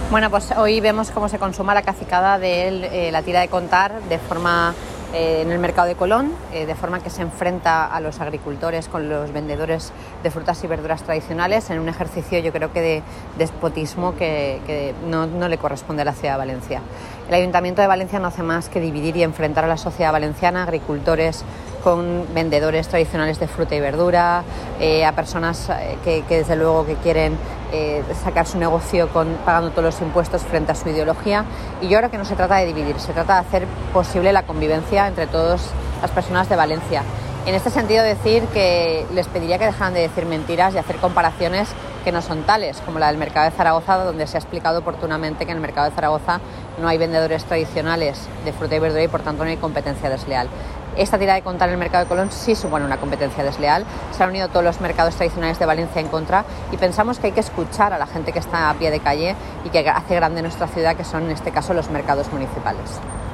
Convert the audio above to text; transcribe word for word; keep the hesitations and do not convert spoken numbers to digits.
Bueno, pues hoy vemos cómo se consuma la cacicada de eh, la tira de contar de forma eh, en el mercado de Colón, eh, de forma que se enfrenta a los agricultores con los vendedores de frutas y verduras tradicionales en un ejercicio, yo creo que de despotismo que, que no, no le corresponde a la ciudad de Valencia. El Ayuntamiento de Valencia no hace más que dividir y enfrentar a la sociedad valenciana, agricultores con vendedores tradicionales de fruta y verdura, eh, a personas eh, que, que desde luego que quieren eh, sacar su negocio con, pagando todos los impuestos frente a su ideología. Y yo creo que no se trata de dividir, se trata de hacer posible la convivencia entre todas las personas de Valencia. En este sentido, decir que les pediría que dejaran de decir mentiras y hacer comparaciones que no son tales, como la del mercado de Zaragoza, donde se ha explicado oportunamente que en el mercado de Zaragoza no hay vendedores tradicionales de fruta y verdura y por tanto no hay competencia desleal. Esta tira de contar en el mercado de Colón sí supone una competencia desleal. Se han unido todos los mercados tradicionales de Valencia en contra y pensamos que hay que escuchar a la gente que está a pie de calle y que hace grande nuestra ciudad, que son en este caso los mercados municipales.